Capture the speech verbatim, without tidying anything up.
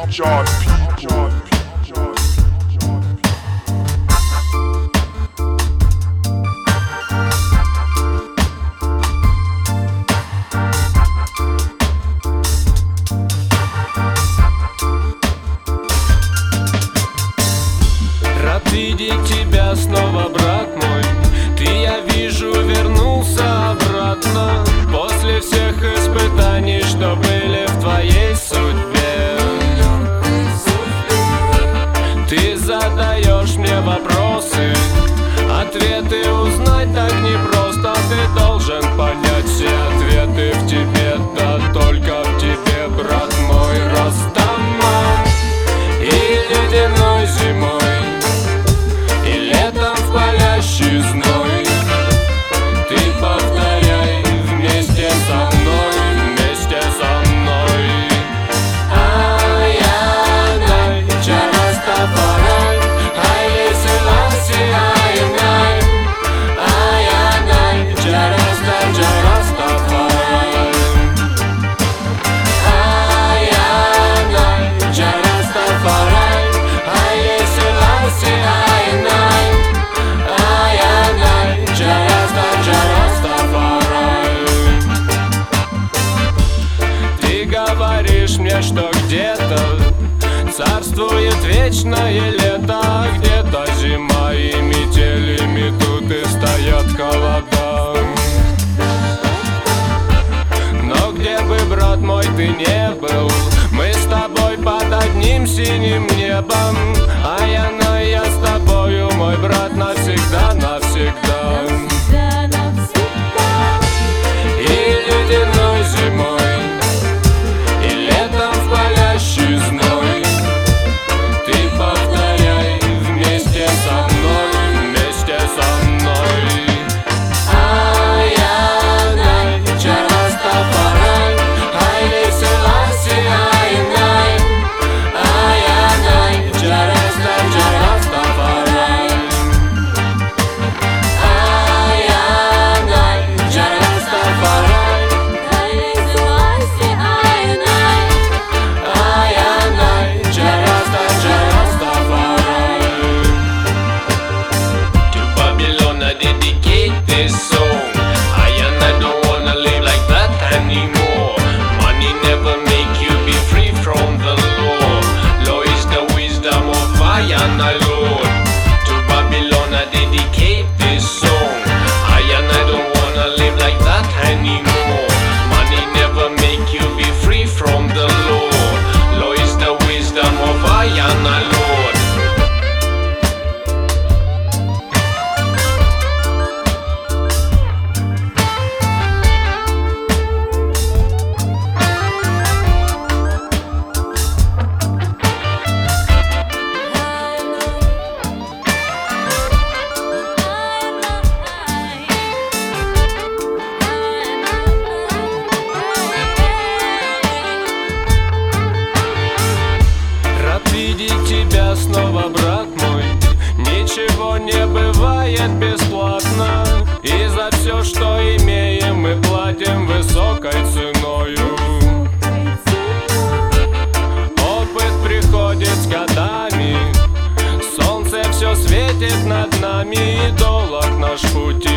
John P. John P. Рад видеть тебя снова, брат мой. Ты, я вижу, вернулся обратно после всех испытаний, что были в твоей судьбе. Ты задаешь мне вопросы, ответы узнать так непросто. Ты должен понять, все ответы в тебе, да только в тебе, брат мой. Растаман и ледяной зимой, и летом в палящий зной. Ты повторяй вместе со мной, вместе со мной. Ай-яй-яй, Растафарай, Хайле Селаси, ай-яй. Ай-яй-яй, Раста, Растафарай. Ай-яй-яй, Растафарай, Хайле Селаси, ай-яй. Ай-яй-яй, Раста, Растафарай. Ты говоришь мне, что где-то царствует вечное лето, а где-то зима и метели метут и стоят холода. Но где бы, брат мой, ты не был, мы с тобой под одним синим небом. А я, на я с тобою, мой брат, навсегда, навсегда. И ледяной зимой, и летом в палящий зной. Ты повторяй вместе со мной, вместе со мной. Ай-яй-яй, Растафарай, Хайле Селаси, ай-яй. Ай-яй-яй, Раста, Растафарай. Ай-яй-яй, Растафарай. Ай-яй-яй, Раста, Растафарай. To Babylon I dedicate this song. I and I don't wanna live like that anymore. Money never make you be free from the law. Law is the wisdom of I and I, Lord. To Babylon I dedicate this song. I and I don't wanna live like that anymore. Money never make you be free from the law. Law is the wisdom of I and I, Lord. Рад видеть тебя снова, брат мой. Ничего не бывает бесплатно, и за все, что имеем, мы платим высокой ценою. Опыт приходит с годами, солнце все светит над нами, и долг наш путь